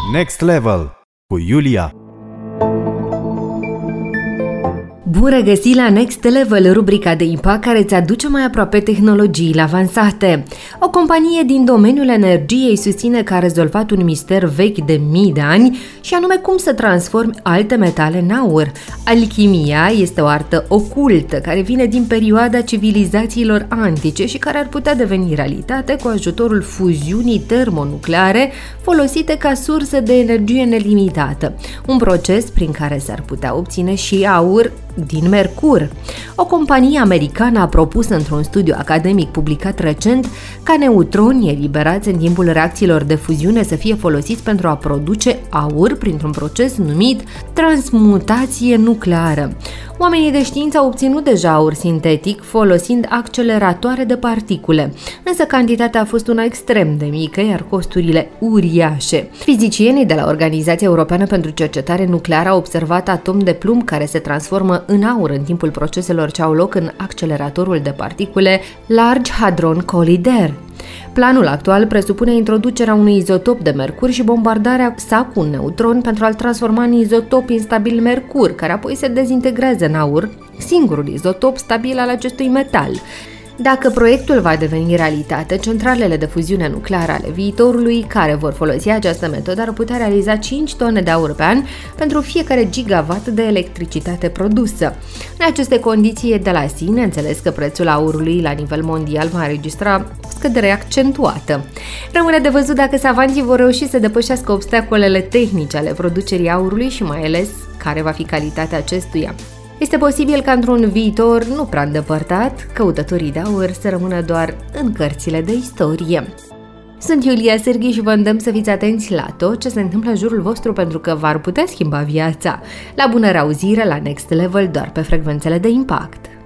Next Level cu Iulia. Bun regăsit la Next Level, rubrica de impact care îți aduce mai aproape tehnologiile avansate. O companie din domeniul energiei susține că a rezolvat un mister vechi de mii de ani și anume cum să transformi alte metale în aur. Alchimia este o artă ocultă care vine din perioada civilizațiilor antice și care ar putea deveni realitate cu ajutorul fuziunii termonucleare folosite ca sursă de energie nelimitată, un proces prin care s-ar putea obține și aur din mercur. O companie americană a propus într-un studiu academic publicat recent ca neutronii eliberați în timpul reacțiilor de fuziune să fie folosiți pentru a produce aur printr-un proces numit transmutație nucleară. Oamenii de știință au obținut deja aur sintetic folosind acceleratoare de particule, însă cantitatea a fost una extrem de mică, iar costurile uriașe. Fizicienii de la Organizația Europeană pentru Cercetare Nucleară au observat atomi de plumb care se transformă în aur în timpul proceselor ce au loc în acceleratorul de particule Large Hadron Collider. Planul actual presupune introducerea unui izotop de mercur și bombardarea sa cu un neutron pentru a-l transforma în izotop instabil mercur, care apoi se dezintegrează în aur, singurul izotop stabil al acestui metal. Dacă proiectul va deveni realitate, centralele de fuziune nucleară ale viitorului care vor folosi această metodă ar putea realiza 5 tone de aur pe an pentru fiecare gigawatt de electricitate produsă. În aceste condiții e de la sine înțeles că prețul aurului la nivel mondial va înregistra o scădere accentuată. Rămâne de văzut dacă savanții vor reuși să depășească obstacolele tehnice ale producerii aurului și mai ales care va fi calitatea acestuia. Este posibil ca într-un viitor nu prea îndepărtat, căutătorii de aur să rămână doar în cărțile de istorie. Sunt Iulia Sârghi și vă îndemn să fiți atenți la tot ce se întâmplă în jurul vostru pentru că v-ar putea schimba viața. La bună reauzire la Next Level doar pe frecvențele de impact.